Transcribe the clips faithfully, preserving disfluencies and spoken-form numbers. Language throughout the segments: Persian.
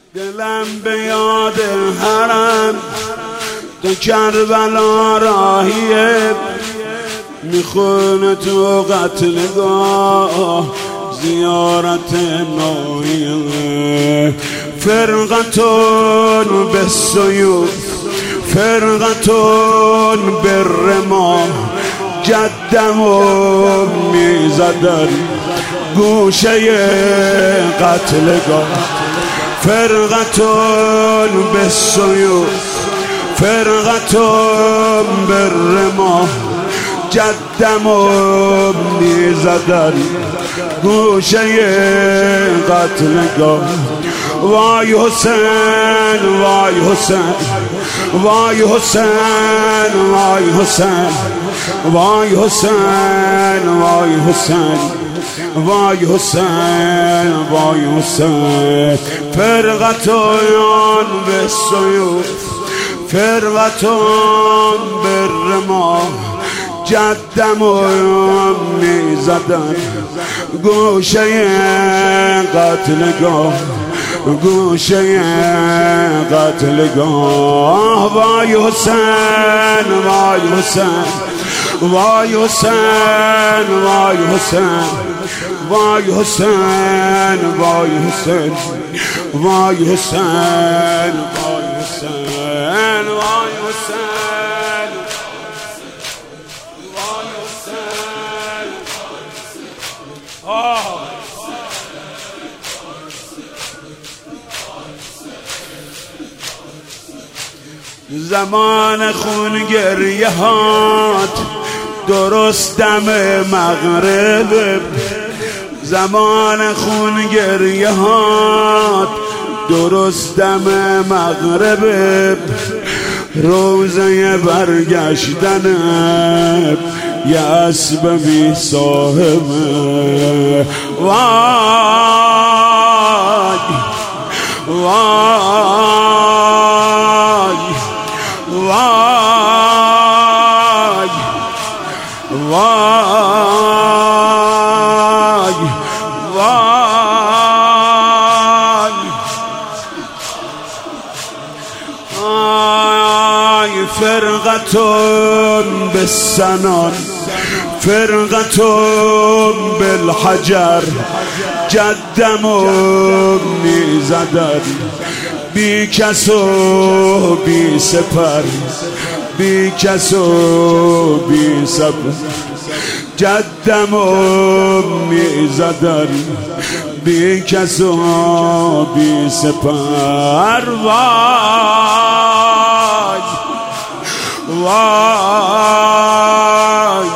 دلم به یاد حرم تو کربلا راهیه، میخونه تو قتلگاه زیارت نوحیه. فرقتون به سیوف، فرقتون به رماه، جدمو میزدن گوشه قتلگاه. فرقتون به سیوف، فرقتون به رماه، جدمو میزدن گوشه قتلگاه. وای حسین وای حسین وای حسین وای حسین وای حسین وای حسین وای حسین وای حسین. فرقتون به سیوف، فرقتون به رماه، جدمو میزدن گوشه قتلگاه، گوشه قتلگاه. وای حسین وای حسین وای حسین وای حسین وای حسین وای حسین وای حسین وای حسین وای حسین وای حسین. آه زمان خون گریه هات درست دم مغرب، زمان خون گریه هات درست دم مغرب. روزه برگشتن یه اسب بی صاحب. وای وای وای وای وای وای. فرقتون بالسنان، فرقتون بالحجر، جدمو میزدن بی کس و بی سپر، بی کس و بی سپر. جدمو میزدن بی کس و بی سپر. وای وای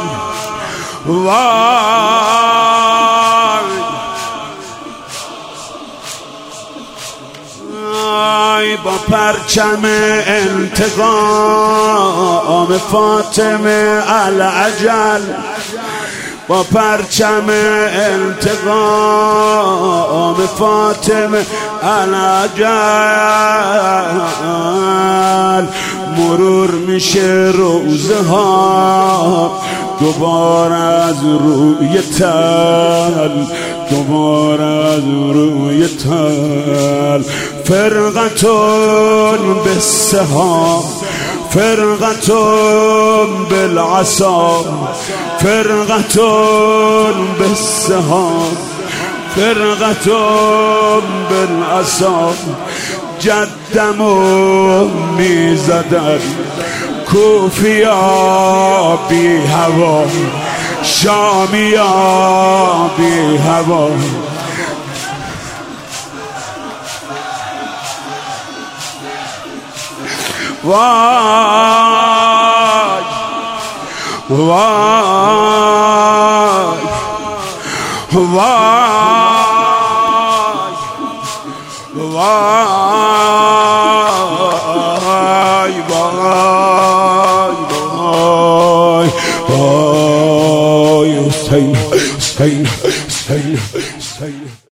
وای وای. با پرچم انتقام فاطمه العجل، با پرچم انتقام فاطمه العجل. مرور میشه روزه ها دوباره از روی تل، دوباره از روی تل. فرقتون بالسهام، فرقتون بالعصا، فرقتون بالسهام، فرقتون بالعصا. جدمو میزدن کوفیا بی هوا، شامیا بی هوا. وای وای وای وای وای وای وای. حسین حسین حسین حسین.